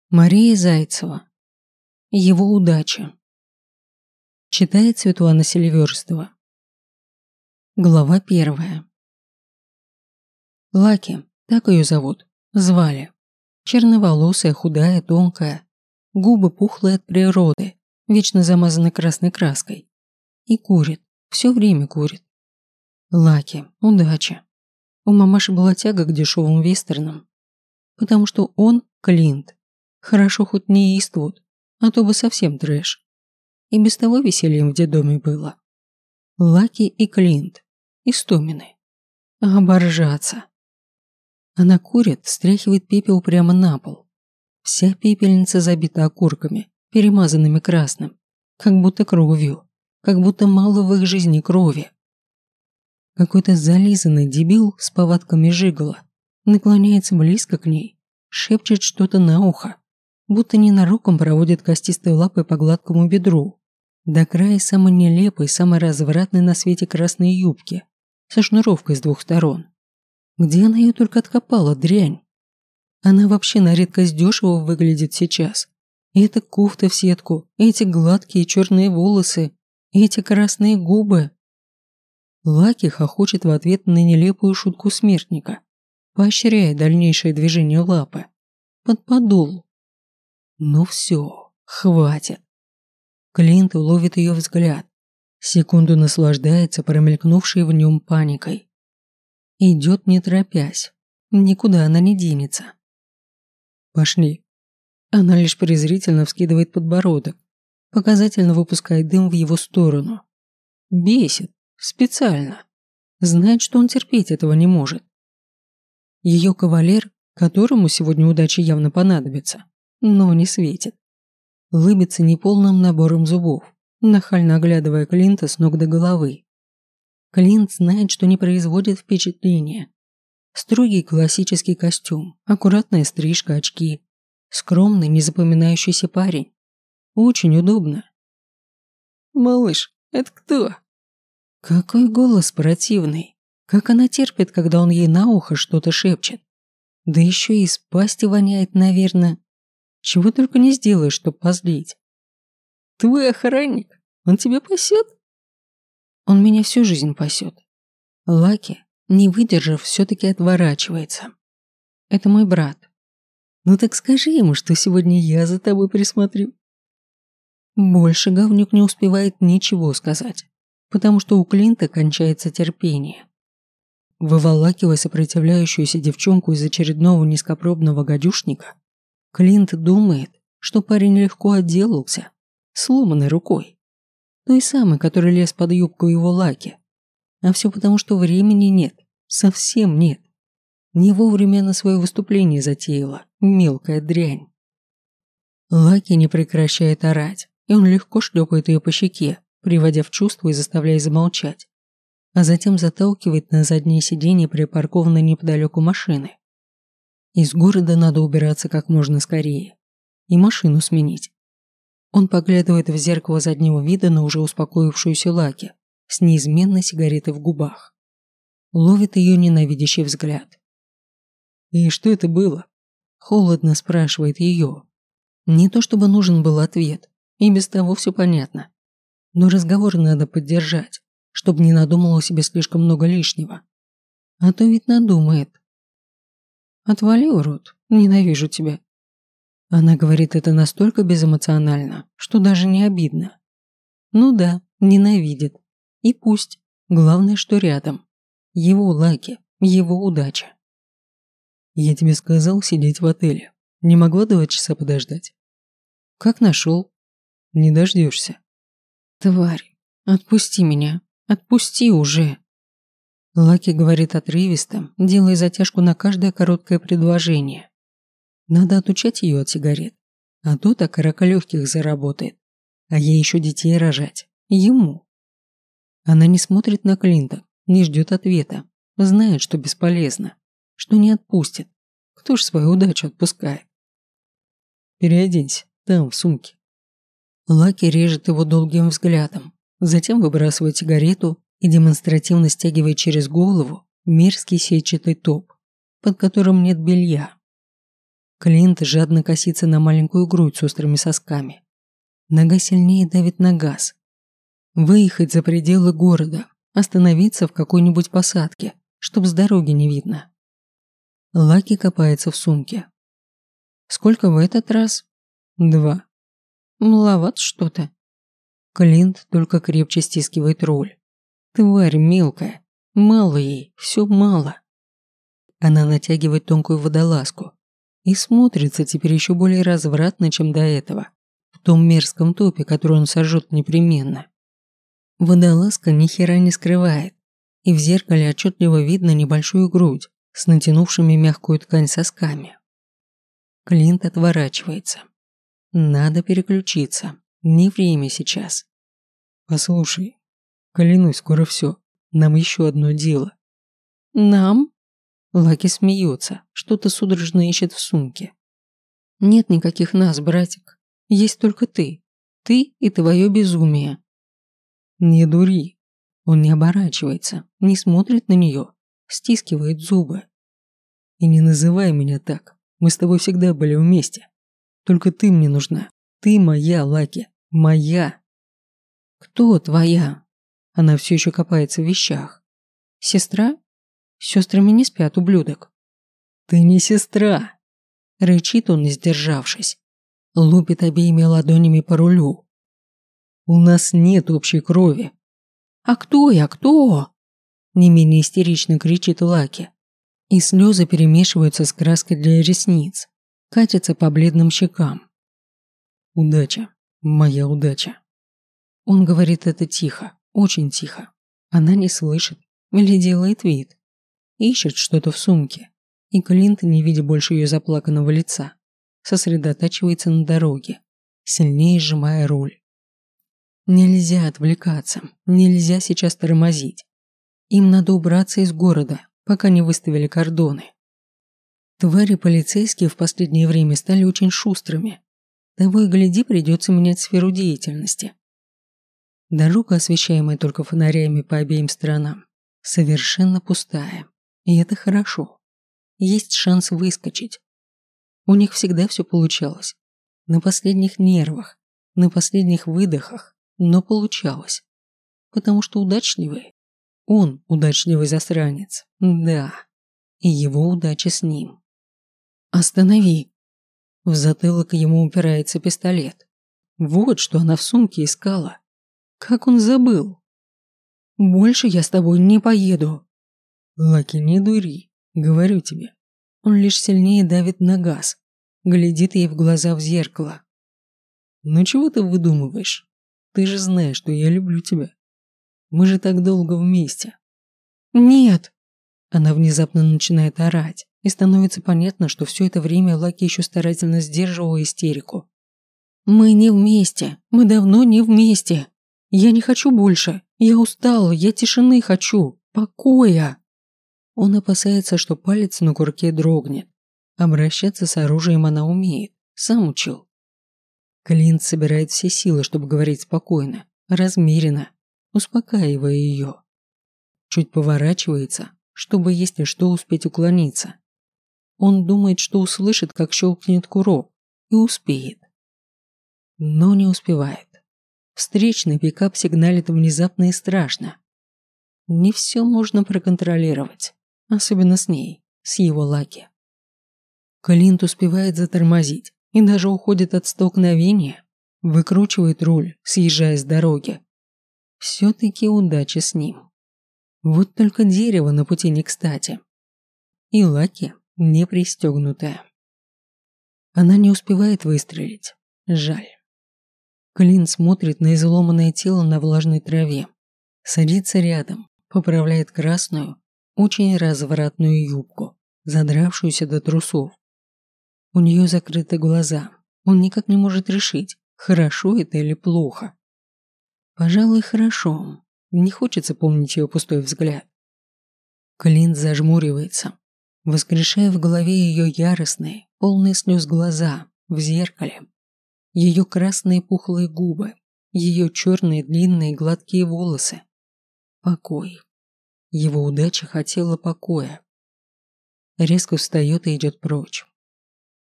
Мария Зайцева. Его удача. Читает Светлана Селиверстова. Глава 1. Лаки, так ее зовут, звали. Черноволосая, худая, тонкая, губы пухлые от природы, вечно замазаны красной краской. И курит, все время курит. Лаки, удача. У мамаши была тяга к дешевым вестернам, потому что он Клинт. Хорошо хоть не Иствуд, а то бы совсем трэш. И без того весельем в детдоме было. Лаки и Клинт. Истомины. Оборжаться. Она курит, стряхивает пепел прямо на пол. Вся пепельница забита окурками, перемазанными красным. Как будто кровью. Как будто мало в их жизни крови. Какой-то зализанный дебил с повадками жигала наклоняется близко к ней, шепчет что-то на ухо, будто ненароком проводит костистой лапой по гладкому бедру, до края самой нелепой, самой развратной на свете красной юбки, со шнуровкой с двух сторон. Где она ее только откопала, дрянь? Она вообще на редкость дешево выглядит сейчас. И эта кофта в сетку, эти гладкие черные волосы, эти красные губы. Лаки хохочет в ответ на нелепую шутку смертника, поощряя дальнейшее движение лапы. Под подол. Ну все, хватит. Клинт ловит ее взгляд. Секунду наслаждается промелькнувшей в нем паникой. Идет не торопясь. Никуда она не денется. Пошли. Она лишь презрительно вскидывает подбородок, показательно выпускает дым в его сторону. Бесит. Специально. Знает, что он терпеть этого не может. Ее кавалер, которому сегодня удача явно понадобится, но не светит. Лыбится неполным набором зубов, нахально оглядывая Клинта с ног до головы. Клинт знает, что не производит впечатления. Строгий классический костюм, аккуратная стрижка, очки. Скромный, незапоминающийся парень. Очень удобно. «Малыш, это кто?» Какой голос противный. Как она терпит, когда он ей на ухо что-то шепчет. Да еще и из пасти воняет, наверное. Чего только не сделаешь, чтоб позлить. «Твой охранник? Он тебя пасет?» «Он меня всю жизнь пасет». Лаки, не выдержав, все-таки отворачивается. «Это мой брат». «Ну так скажи ему, что сегодня я за тобой присмотрю». Больше говнюк не успевает ничего сказать, потому что у Клинта кончается терпение. Выволакивая сопротивляющуюся девчонку из очередного низкопробного гадюшника, Клинт думает, что парень легко отделался, сломанной рукой. Той самой, которая лез под юбку его Лаки. А все потому, что времени нет, совсем нет. Не вовремя на свое выступление затеяла, мелкая дрянь. Лаки не прекращает орать, и он легко шлепает ее по щеке, приводя в чувство и заставляя замолчать, а затем заталкивает на заднее сиденье припаркованной неподалеку машины. Из города надо убираться как можно скорее и машину сменить. Он поглядывает в зеркало заднего вида на уже успокоившуюся Лаки с неизменной сигаретой в губах. Ловит ее ненавидящий взгляд. «И что это было?» Холодно спрашивает ее. Не то чтобы нужен был ответ, и без того все понятно. Но разговор надо поддержать, чтобы не надумала себе слишком много лишнего. А то ведь надумает. «Отвали, урод, ненавижу тебя». Она говорит это настолько безэмоционально, что даже не обидно. Ну да, ненавидит. И пусть. Главное, что рядом. Его Лаки, его удача. «Я тебе сказал сидеть в отеле. Не могла 2 часа подождать?» «Как нашел?» «Не дождешься». «Тварь, отпусти меня, отпусти уже!» Лаки говорит отрывисто, делая затяжку на каждое короткое предложение. Надо отучать ее от сигарет, а то так рака легких заработает, а ей еще детей рожать. Ему. Она не смотрит на Клинта, не ждет ответа, знает, что бесполезно, что не отпустит. Кто ж свою удачу отпускает? «Переоденься, там, в сумке». Лаки режет его долгим взглядом, затем выбрасывает сигарету и демонстративно стягивает через голову мерзкий сетчатый топ, под которым нет белья. Клинт жадно косится на маленькую грудь с острыми сосками. Нога сильнее давит на газ. Выехать за пределы города, остановиться в какой-нибудь посадке, чтоб с дороги не видно. Лаки копается в сумке. Сколько в этот раз? 2. Маловато что-то. Клинт только крепче стискивает руль. Тварь мелкая. Мало ей, все мало. Она натягивает тонкую водолазку и смотрится теперь еще более развратно, чем до этого, в том мерзком топе, который он сожжет непременно. Водолазка ни хера не скрывает, и в зеркале отчетливо видно небольшую грудь с натянувшими мягкую ткань сосками. Клинт отворачивается. Надо переключиться, не время сейчас. Послушай, клянусь, скоро все, нам еще одно дело. Нам? Лаки смеется, что-то судорожно ищет в сумке. Нет никаких нас, братик. Есть только ты. Ты и твое безумие. Не дури. Он не оборачивается, не смотрит на нее, стискивает зубы. И не называй меня так. Мы с тобой всегда были вместе. Только ты мне нужна. Ты моя, Лаки. Моя. Кто твоя? Она все еще копается в вещах. Сестра? С сестрами не спят, ублюдок. Ты не сестра. Рычит он, не сдержавшись. Лупит обеими ладонями по рулю. У нас нет общей крови. А кто я, кто? Не менее истерично кричит Лаки. И слезы перемешиваются с краской для ресниц. Катятся по бледным щекам. Удача. Моя удача. Он говорит это тихо, очень тихо. Она не слышит или делает вид. Ищет что-то в сумке, и Клинт, не видя больше ее заплаканного лица, сосредотачивается на дороге, сильнее сжимая руль. Нельзя отвлекаться, нельзя сейчас тормозить. Им надо убраться из города, пока не выставили кордоны. Твари полицейские в последнее время стали очень шустрыми. Того и гляди, придется менять сферу деятельности. Дорога, освещаемая только фонарями по обеим сторонам, совершенно пустая. И это хорошо. Есть шанс выскочить. У них всегда все получалось. На последних нервах, на последних выдохах, но получалось. Потому что удачливый. Он удачливый засранец. Да. И его удача с ним. Останови. В затылок ему упирается пистолет. Вот что она в сумке искала. Как он забыл. Больше я с тобой не поеду. Лаки, не дури. Говорю тебе. Он лишь сильнее давит на газ. Глядит ей в глаза в зеркало. Ну чего ты выдумываешь? Ты же знаешь, что я люблю тебя. Мы же так долго вместе. Нет. Она внезапно начинает орать, и становится понятно, что все это время Лаки еще старательно сдерживала истерику. Мы не вместе. Мы давно не вместе. Я не хочу больше. Я устала. Я тишины хочу. Покоя. Он опасается, что палец на курке дрогнет. Обращаться с оружием она умеет. Сам учил. Клинт собирает все силы, чтобы говорить спокойно, размеренно, успокаивая ее. Чуть поворачивается, чтобы, если что, успеть уклониться. Он думает, что услышит, как щелкнет курок, и успеет. Но не успевает. Встречный пикап сигналит внезапно и страшно. Не все можно проконтролировать, особенно с ней, с его Лаки. Клинт успевает затормозить и даже уходит от столкновения, выкручивает руль, съезжая с дороги. Все-таки удача с ним. Вот только дерево на пути не кстати. И Лаки не пристегнутая. Она не успевает выстрелить. Жаль. Клинт смотрит на изломанное тело на влажной траве. Садится рядом, поправляет красную, очень развратную юбку, задравшуюся до трусов. У нее закрыты глаза. Он никак не может решить, хорошо это или плохо. Пожалуй, хорошо. Не хочется помнить ее пустой взгляд. Клинт зажмуривается, воскрешая в голове ее яростные, полные слез глаза в зеркале. Ее красные пухлые губы, ее черные длинные гладкие волосы. Покой. Его удача хотела покоя. Резко встает и идет прочь.